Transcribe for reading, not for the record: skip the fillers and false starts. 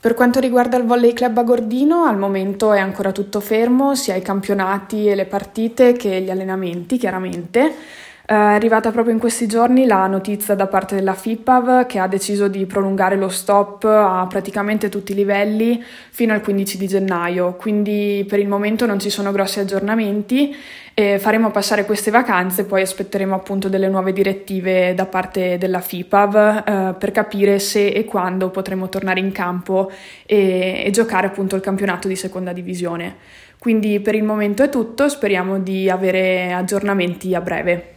Per quanto riguarda il Volley Club Agordino, al momento è ancora tutto fermo, sia i campionati e le partite che gli allenamenti, chiaramente. È arrivata proprio in questi giorni la notizia da parte della FIPAV che ha deciso di prolungare lo stop a praticamente tutti i livelli fino al 15 di gennaio, quindi per il momento non ci sono grossi aggiornamenti e faremo passare queste vacanze, poi aspetteremo appunto delle nuove direttive da parte della FIPAV per capire se e quando potremo tornare in campo e giocare appunto il campionato di seconda divisione. Quindi per il momento è tutto, speriamo di avere aggiornamenti a breve.